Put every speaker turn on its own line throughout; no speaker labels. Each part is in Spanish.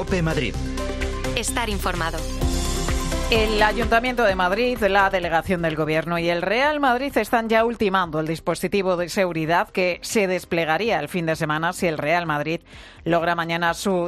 COPE Madrid.
Estar informado.
El Ayuntamiento de Madrid, la delegación del Gobierno y el Real Madrid están ya ultimando el dispositivo de seguridad que se desplegaría el fin de semana si el Real Madrid logra mañana su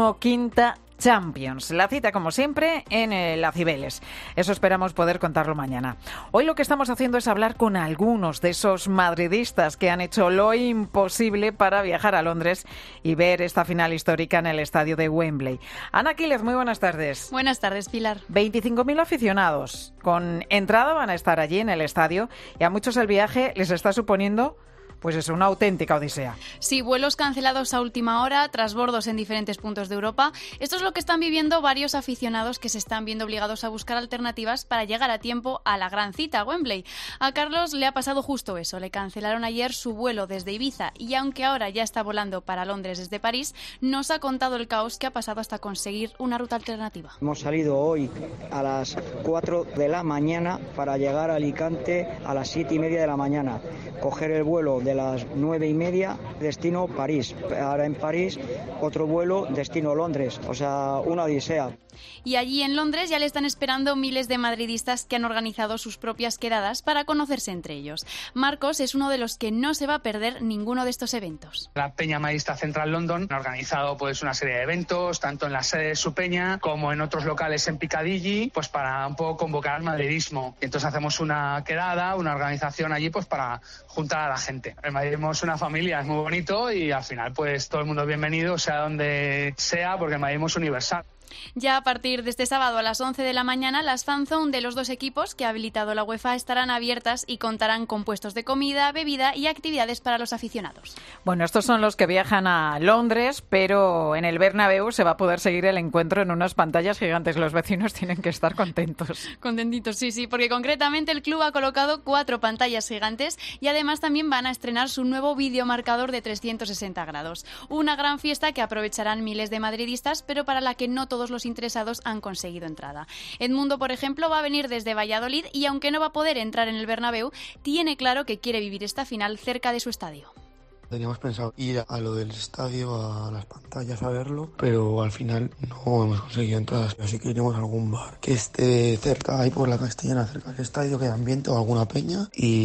15ª Champions. La cita, como siempre, en el Cibeles. Eso esperamos poder contarlo mañana. Hoy lo que estamos haciendo es hablar con algunos de esos madridistas que han hecho lo imposible para viajar a Londres y ver esta final histórica en el estadio de Wembley. Ana Quílez, muy buenas tardes.
Buenas tardes, Pilar.
25.000 aficionados con entrada van a estar allí en el estadio y a muchos el viaje les está suponiendo pues es una auténtica odisea.
Sí, vuelos cancelados a última hora, trasbordos en diferentes puntos de Europa. Esto es lo que están viviendo varios aficionados que se están viendo obligados a buscar alternativas para llegar a tiempo a la gran cita, Wembley. A Carlos le ha pasado justo eso. Le cancelaron ayer su vuelo desde Ibiza y aunque ahora ya está volando para Londres desde París, nos ha contado el caos que ha pasado hasta conseguir una ruta alternativa.
Hemos salido hoy a las 4 de la mañana para llegar a Alicante a las 7:30 de la mañana. Coger el vuelo de las 9:30, destino París. Ahora en París, otro vuelo, destino Londres. O sea, una odisea.
Y allí en Londres ya le están esperando miles de madridistas que han organizado sus propias quedadas para conocerse entre ellos. Marcos es uno de los que no se va a perder ninguno de estos eventos.
La Peña Madridista Central London ha organizado pues una serie de eventos, tanto en la sede de su peña como en otros locales en Piccadilly, pues para un poco convocar al madridismo. Y entonces hacemos una quedada, una organización allí pues para juntar a la gente. El madridismo es una familia, es muy bonito y al final pues todo el mundo es bienvenido, sea donde sea, porque el madridismo es universal.
Ya a partir de este sábado a las 11 de la mañana, las fanzone de los dos equipos que ha habilitado la UEFA estarán abiertas y contarán con puestos de comida, bebida y actividades para los aficionados.
Bueno, estos son los que viajan a Londres, pero en el Bernabéu se va a poder seguir el encuentro en unas pantallas gigantes. Los vecinos tienen que estar contentos.
Contentitos, sí, porque concretamente el club ha colocado 4 pantallas gigantes y además también van a estrenar su nuevo videomarcador de 360 grados. Una gran fiesta que aprovecharán miles de madridistas, pero para la que no todos los interesados han conseguido entrada. Edmundo, por ejemplo, va a venir desde Valladolid y aunque no va a poder entrar en el Bernabéu, tiene claro que quiere vivir esta final cerca de su estadio.
Teníamos pensado ir a lo del estadio, a las pantallas a verlo, pero al final no hemos conseguido entradas, así que iremos a algún bar que esté cerca, ahí por la Castellana, cerca del estadio, que haya ambiente o alguna peña,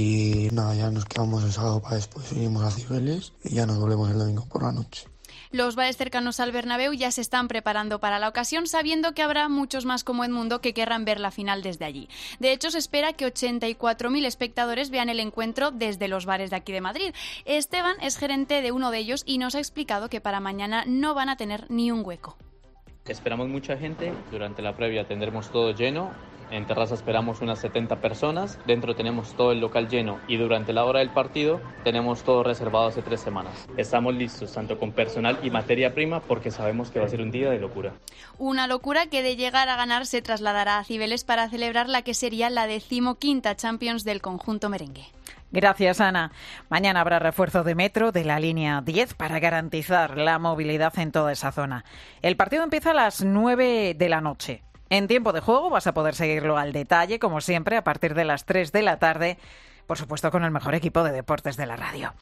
y nada, ya nos quedamos el sábado para después, iremos a Cibeles y ya nos volvemos el domingo por la noche.
Los bares cercanos al Bernabéu ya se están preparando para la ocasión, sabiendo que habrá muchos más como Edmundo que querrán ver la final desde allí. De hecho, se espera que 84.000 espectadores vean el encuentro desde los bares de aquí de Madrid. Esteban es gerente de uno de ellos y nos ha explicado que para mañana no van a tener ni un hueco.
Esperamos mucha gente, durante la previa tendremos todo lleno. En terraza esperamos unas 70 personas, dentro tenemos todo el local lleno y durante la hora del partido tenemos todo reservado hace 3 semanas. Estamos listos tanto con personal y materia prima porque sabemos que va a ser un día de locura.
Una locura que de llegar a ganar se trasladará a Cibeles para celebrar la que sería la 15ª Champions del conjunto merengue.
Gracias, Ana. Mañana habrá refuerzo de metro de la línea 10 para garantizar la movilidad en toda esa zona. El partido empieza a las 9 de la noche. En tiempo de juego vas a poder seguirlo al detalle, como siempre, a partir de las 3 de la tarde, por supuesto con el mejor equipo de deportes de la radio.